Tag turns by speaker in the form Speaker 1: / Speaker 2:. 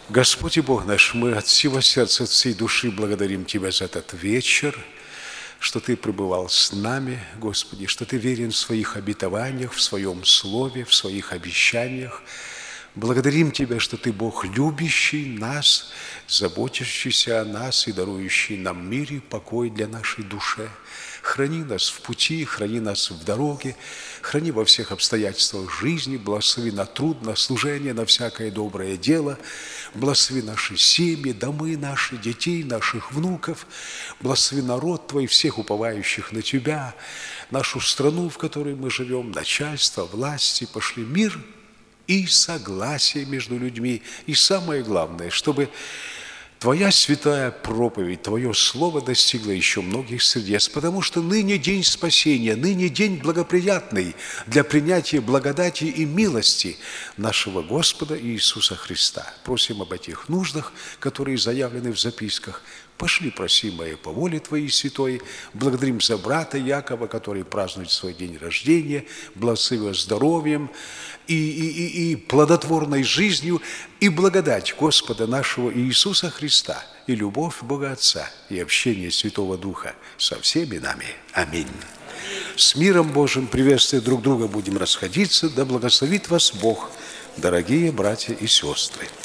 Speaker 1: Господь и Бог наш, мы от всего сердца, от всей души благодарим Тебя за этот вечер, что Ты пребывал с нами, Господи, что Ты верен в своих обетованиях, в Своем Слове, в Своих обещаниях. Благодарим Тебя, что Ты Бог, любящий нас, заботящийся о нас и дарующий нам мир и покой для нашей души. Храни нас в пути, храни нас в дороге, храни во всех обстоятельствах жизни, благослови на труд, на служение, на всякое доброе дело, благослови наши семьи, домы наши, детей, наших внуков, благослови народ Твой, всех уповающих на Тебя, нашу страну, в которой мы живем, начальство, власти, пошли мир и согласие между людьми. И самое главное, чтобы Твоя святая проповедь, Твое Слово достигло еще многих сердец, потому что ныне день спасения, ныне день благоприятный для принятия благодати и милости нашего Господа Иисуса Христа. Просим об этих нуждах, которые заявлены в записках. Пошли, просимое, по воле Твоей святой. Благодарим за брата Якова, который празднует свой день рождения, благослови его здоровьем и плодотворной жизнью, и благодать Господа нашего Иисуса Христа, и любовь Бога Отца, и общение Святого Духа со всеми нами. Аминь. С миром Божьим, приветствуя друг друга, будем расходиться. Да благословит вас Бог, дорогие братья и сестры.